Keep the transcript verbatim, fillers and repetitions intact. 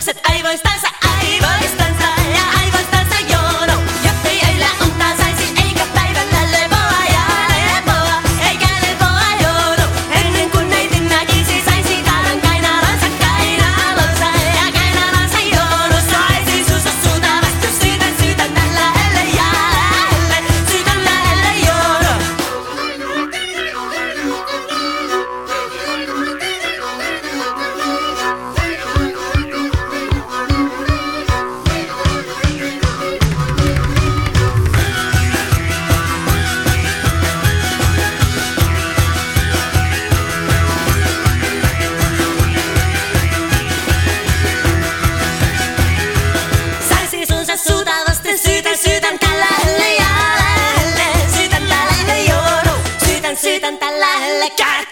ajatukset aivoistansa, aivoistansa ja aivoistansa jono. Jottei öillä unta saisi eikä päivällä lepoa ja lepoa, eikä lepoa jono. Ennen kuin neidin näkisi saisi taran kainalonsa, kainalonsa ja kainalonsa jono. Saisi suussa suuta vastu syytän, syytän tällä lähelle ja lähelle, syytän lähelle jono. Saisi suunsa suuta vasten syytän, syytän tällä lähelle ja lähelle, syytän tällä lähelle jono. Syytän, syytän tällä lähelle.